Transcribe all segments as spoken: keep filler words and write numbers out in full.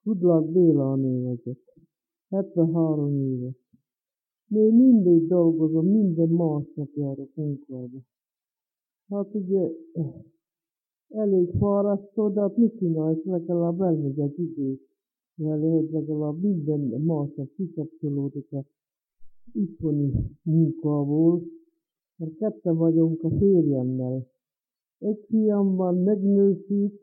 Udlag Béla a névezet. hetvenhárom éves. Még mindig dolgozom, minden másnap járok munkába. Hát ugye elég fárasztó, de hát mit csinálsz, legalább elmegy az idő vele, hogy legalább minden másnap kikapcsolódik az itthoni munkából, mert ketten vagyunk a férjemmel. Egy fiam van, megnősült,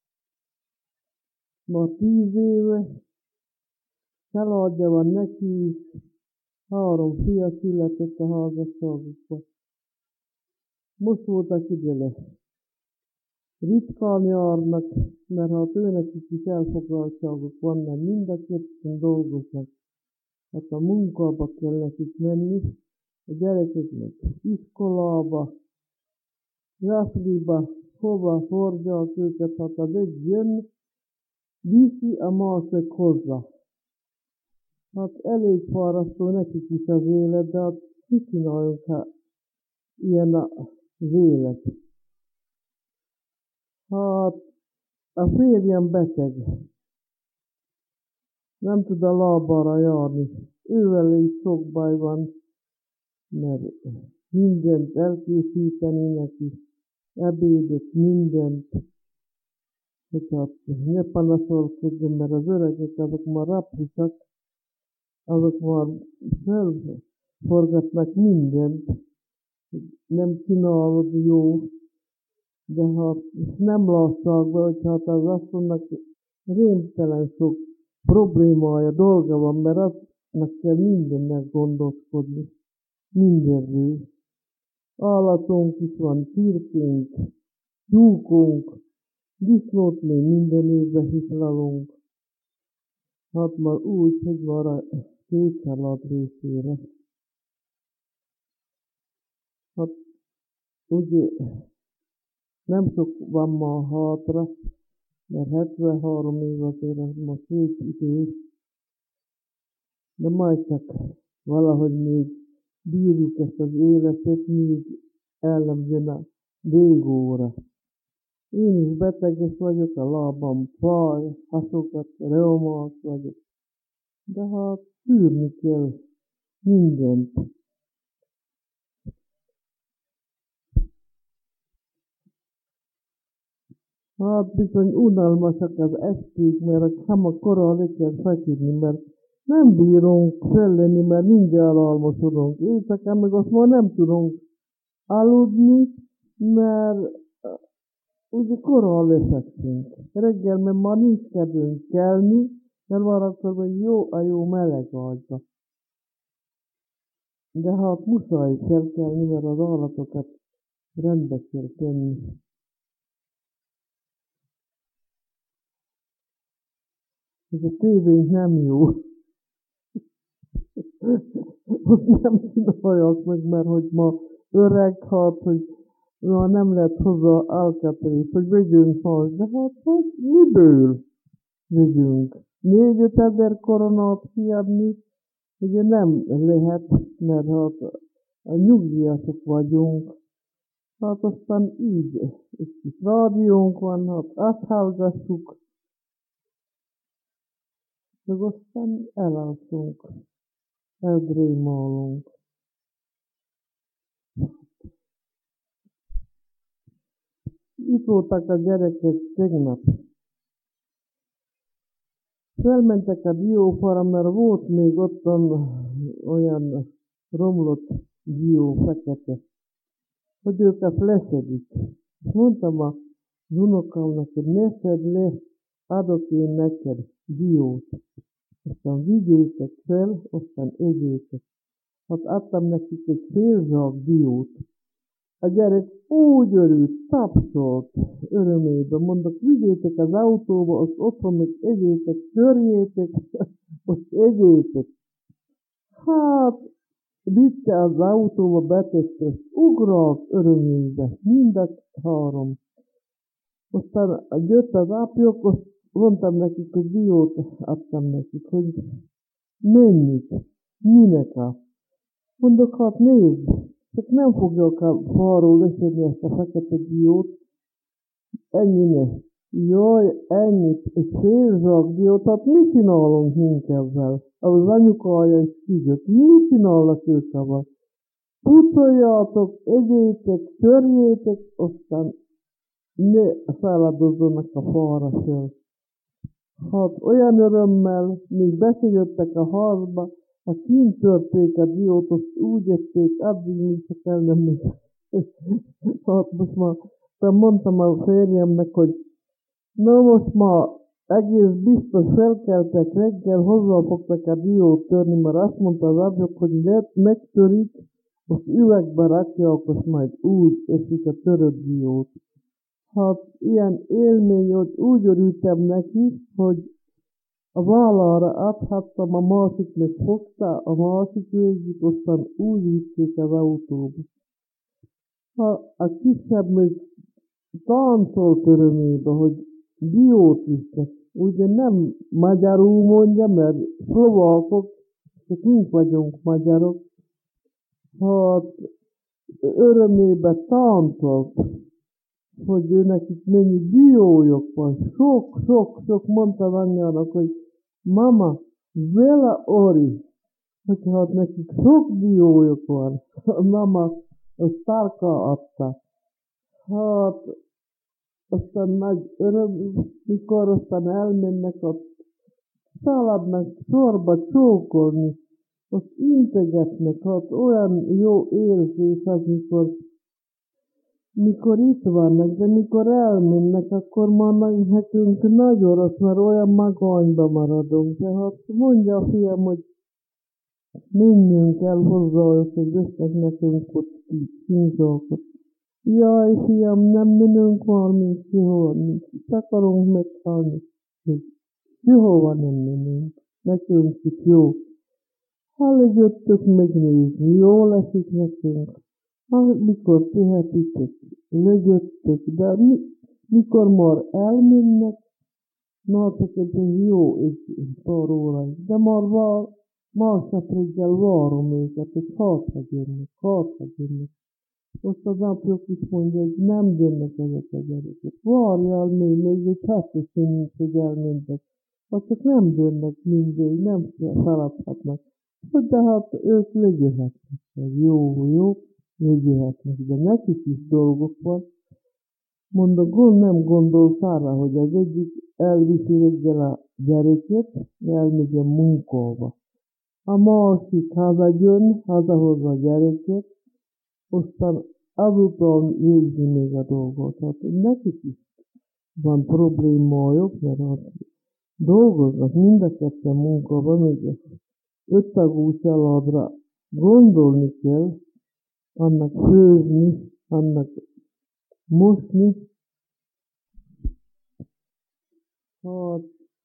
ma tíz éve, családja van neki is, három fia született a házasságukba. Most voltak idele. Ritkán járnak, mert hát őnekik is elfoglaltságuk van, mert mind a ketten dolgoznak. Hát a munkába kell nekik menni, a gyerekeknek iskolába, zsafriba, hova hordják őket, hát az egy jön, viszi a másik hozzá. Hát elég fárasztó nekik is az élet, de hát mit csináljunk, ha ilyen az élet. Hát a férjem beteg, nem tud a lábára járni. Ővel is sok baj van, mert mindent elkészíteni neki, ebédet, mindent. Hogy hát ne panaszolkodjon, mert az öregek azok már raprisak, azok már felforgatnak mindent, nem csinálod jó, de hát nem lássák be, hogy hát az asszonynak rémtelen sok problémája, dolga van, mert aznak kell mindennek gondoskodni, mindenről. Állatunk is van, csirkénk, tyúkunk, disznót még minden évben hiszlalunk. Hát már úgy, hogy már a két család részére. Hát ugye nem sok van ma hátra, mert hetvenhárom év azért az most szép idő, de majd csak valahogy még bírjuk ezt az életet, míg el nem jön a végóra. Én is beteges vagyok, a lábam fáj, hasonkat, reumás vagyok, de hát tűrni kell mindent. Hát bizony unalmasak az esték, mert hamar korán le kell feküdni, mert nem bírunk fellenni, mert mindjárt almosodunk. Éjszakán meg azt már nem tudunk aludni, mert ugye korán lefekszünk. Reggel meg már nincs kedvünk kelni, mert már akkor meg jó a jó meleg ágyba. De hát muszáj felkelni, mert az állatokat rendbe kell tenni. Ez a tévénk nem jó. Azt nem csinálják meg, mert hogy ma öreg, hát, hogy ma nem lehet hozzá alkatrészt, hogy vegyünk más, de hát hogy miből vegyünk? Négy-öt ezer koronát kiadni, ugye nem lehet, mert hát a nyugdíjasok vagyunk. Hát aztán így, egy kis rádiónk van, hát azt hallgassuk, meg aztán elalszunk, eldrémálunk. Itt voltak a gyerekek tegnap. Felmentek a diófára, mert volt még ottan olyan romlott dió, fekete, hogy ők ezt leszedik. És mondtam a unokámnak, hogy ne szedd le, adok én neked diót. Aztán vigyétek fel, aztán egyétek. Hát adtam nekik egy fél zsák diót. A gyerek úgy örült, tapsolt örömében. Mondok, vigyétek az autóba, azt otthon meg egyétek, törjétek, azt egyétek. Hát, vitte az autóba, betette, azt ugralt örömében, mind a három. Aztán jött az apjuk, azt mondtam nekik, hogy diót adtam nekik, hogy mennyit, minek a. Mondok, hát nézd, csak nem fogják a fáról leszedni ezt a fekete diót, ennyi ne. Jaj, ennyit, egy fél zsakdiót, hát mit csinálunk mink ezzel? Az anyukája is kijött, mit csinálnak ők abban? Pucoljátok, egyétek, törjétek, aztán ne feladozzanak a falra föl. Hát olyan örömmel, míg beszéljöttek a házba, ha kint törték a diót, azt úgy ették, addig, mint csak el nem megy. Hát most már mondtam a férjemnek, hogy na most már egész biztos felkeltek reggel, hozzá fogtak a diót törni, mert azt mondta az apjuk, hogy lehet megtörik, azt üvegbe rakják, azt majd úgy eszik a törött diót. Hát ilyen élmény, hogy úgy örültem neki, hogy a vállára adhattam, a másik meg fogta, a másik végig, aztán úgy vitték az autóba. Ha a kisebb még táncolt örömébe, hogy diót visznek. Ugye nem magyarul mondja, mert szlovákok, csak mink vagyunk magyarok, hát örömébe táncolt, hogy ő nekik mennyi diójuk van. Sok, sok, sok, mondta az anyjának, hogy mama, vele ori, hogy hát nekik sok diójuk van. A mama azt tárka adta. Hát aztán nagy öröm, mikor aztán elmennek, ott szaladnak sorba csókolni, azt integetnek, hát olyan jó érzés az, mikor, mikor itt vannak, de mikor elmennek, akkor már nekünk nagyon rossz, mert olyan magányba maradunk. Tehát mondja a fiam, hogy menjünk el hozzájuk, hogy vesznek nekünk ott kínzókat. Jaj, fiam, nem menünk már, mint sehova, mint itt akarunk meghalni. Sehova nem menünk. Nekünk itt jó. Ha lejöttök megnézni, jó lesik nekünk. Ha mikor tehetitek, lejöttök, de mi, mikor már elmennek, na csak ez jó egy pár óráig. De már vár, másnap reggel várom őket, hogy hátra jönnek, hátra jönnek. Azt az apjuk is mondja, hogy nem jönnek ezek a gyerekek. Várjál még, még egy hete sincs, hogy elmentek. Azt csak nem jönnek mindig, nem feladhatnak. De hát ők lejöhetnek. Jó, jó, lejöhetnek. De nekik is dolgok van. Mondom, gond nem gondolsz arra, hogy az egyik elviszi reggel a gyerekét, elmegy a munkába. A másik hazajön, hazahozza a gyerekét, aztán azután végzi még a dolgot. Hát nekik is van problémájuk, mert hát dolgoznak mind a ketten munkában, még öttagú családra gondolni kell, annak főzni, annak mosni. Hát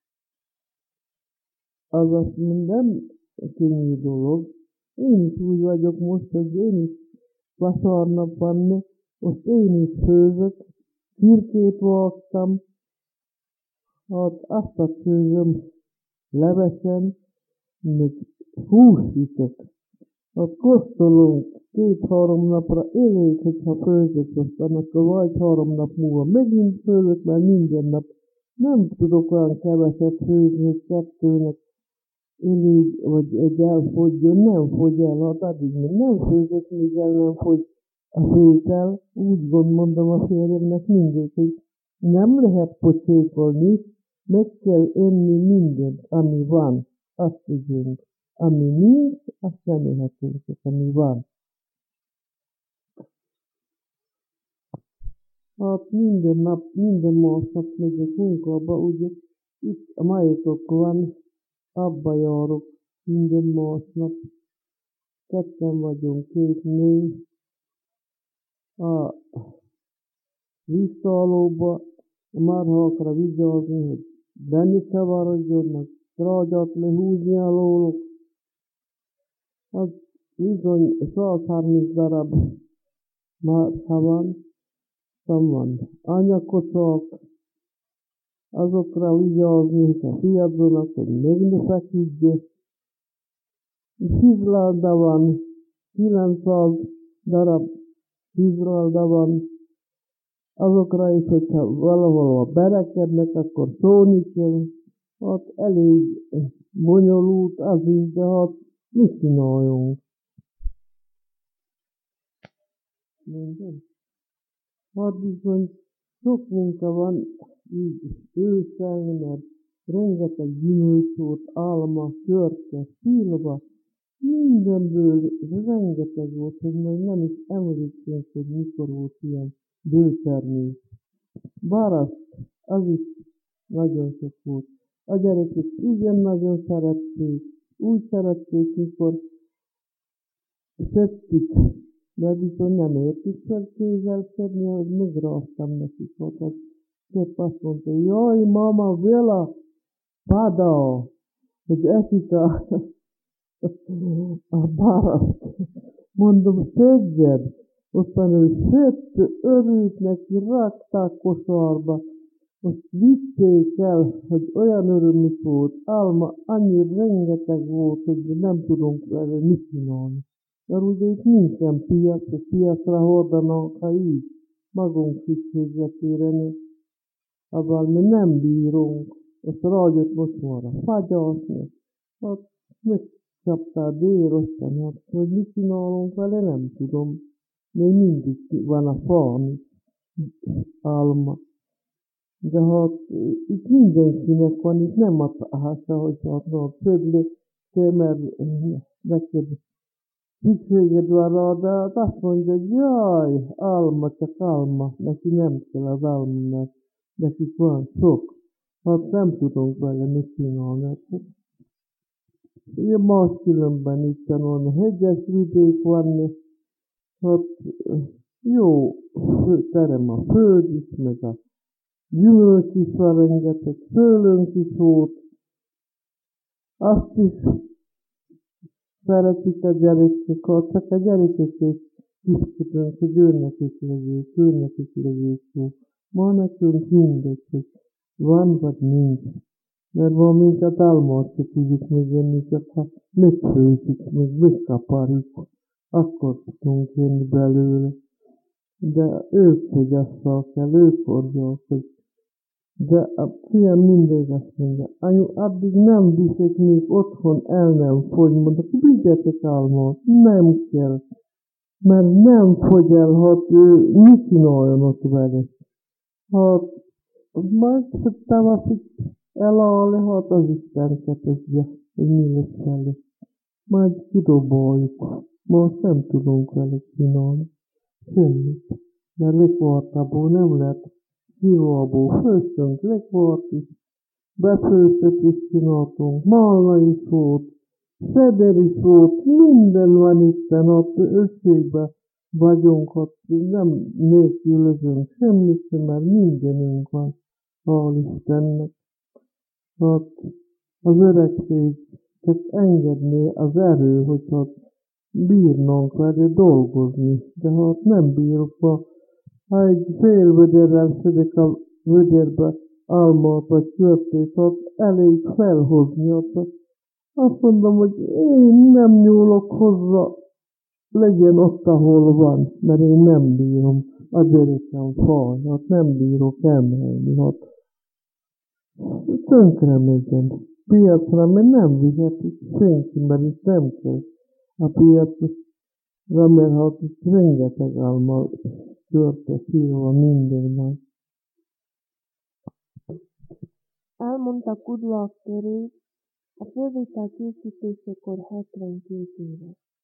az azt nem könnyű dolog. Én is úgy vagyok most, hogy én is vasárnap van, most én is főzök, csirkét vágtam, hát azt a főzöm levesen, meg húsütök. Hát kóstolunk két-három napra elég, hogyha főzök, aztán akkor vagy három nap múlva megint főzök, mert minden nap nem tudok olyan keveset főzni, hogy kettőnek elég, vagy egy elfogjon, nem fogy el, hát addig még nem főzök, még el nem fogy a fétel. Úgy mondom a férjemnek mindig, hogy nem lehet pocsékolni, meg kell enni mindent, ami van, azt tudjunk. Ami nincs, azt nem ehetünk, csak ami van. Hát minden nap, minden másnap megyek munkába, ugye itt a majdok van, abba járok minden másnap. Ketten vagyunk, két nő. A vízszállóba, a marhákra vigyázni, hogy benne szavarodjanak, trágyát lehúzni alóluk. Az bizony százharminc darab marha van, van anyakocok, azokra vigyázni, hogy a fiadónak, hogy meg ne feküdjön. Hizlalda van, kilencszáz darab hizlalda van, Azokra is, hogyha valahol berekednek, akkor szólni kell. Hát elég bonyolult az is, de hát mit csináljunk? Minden. Hát bizony sok munka van így ősszel, mert rengeteg gyümölcs volt, alma, körte, szilva, mindenből rengeteg volt, hogy meg nem is emlékszünk, hogy mikor volt ilyen bőtermés. Baraszt, az is nagyon sok volt. A gyerekek igen nagyon szerették, úgy szerették, mikor szedtük, mert viszont nem értük fel kézzel szedni, hogy megráztam nekik ott. Az szép azt mondta, jaj, mama, vela, pada, hogy esik a, a baraszt. Mondom, szedjed. Aztán ő szedte, örült neki, rakták kosárba. Azt vitték el, hogy olyan örömük volt, alma annyi rengeteg volt, hogy nem tudunk vele mit csinálni. Mert ugye itt nincsen piac, a piacra hordanánk, ha így magunk szükségletére, abban mi nem bírunk. Azt rájött most már a fagyaszni, hát megcsapta a dél, aztán hát, hogy mit csinálunk vele, nem tudom. Még mindig van a fán alma. De hát itt mindenkinek van, itt nem a háza, hogy hát no, szedli, te, mert neked szükséged van rá, de hát azt mondja, hogy jaj, alma, csak alma, neki nem kell az alma, mert nekik van sok. Hát nem tudunk vele mit csinálni. Ugye máskülönben itt van a hegyes vidék van, hát jó terem a föld is, meg a gyümölcs is van rengeteg, szőlőnk is volt. Azt is szeretik a gyerekek, ha csak a gyerekek is küzdködünk, hogy őnek is legyék, őnek is legyék jó. Ma nekünk mindegy, hogy van vagy nincs. Mert ma minket almát se tudjuk megenni, csak ha megfőzzük, meg megkaparjuk, akkor tudunk enni belőle. De ők fogyasszák el, ők hordják, hogy de a fiam mindig azt mondja, anyu, addig nem viszek még otthon, el nem fogy, mondok, vigyetek almát, nem kell, mert nem fogy el, hát ő mit csináljon ott vele. Hát, majd tavaszig eláll, hát az Isten tudja, hogy mi lesz vele. Majd kidobáljuk, most nem tudunk vele csinálni, semmit, mert lekvartából nem lehet. Híróból főztünk, lekvart is, befőztet is csináltunk, málna is volt, szeder is volt, minden van itten, ott összségben vagyunk, ott nem nélkülözünk semmit, mert mindenünk van, hál' Istennek. Hát az öregség csak engedné az erő, hogy hát bírnánk vele dolgozni, de hát nem bírok, ha ha egy fél vödérrel szedek a vödérbe almát vagy körtét, ott elég felhozni ott. Azt mondom, hogy én nem nyúlok hozzá, legyen ott, ahol van, mert én nem bírom. A gyerekem fáj, hát nem bírok emelni, hát tönkre megyen. Piacra, mert nem vihetik senki, mert itt nem kell. A piacra, mert hát itt rengeteg alma körte, szilva, minden van. Elmondta kudlák köré, a fővitel készítésekor hetvenkét éves.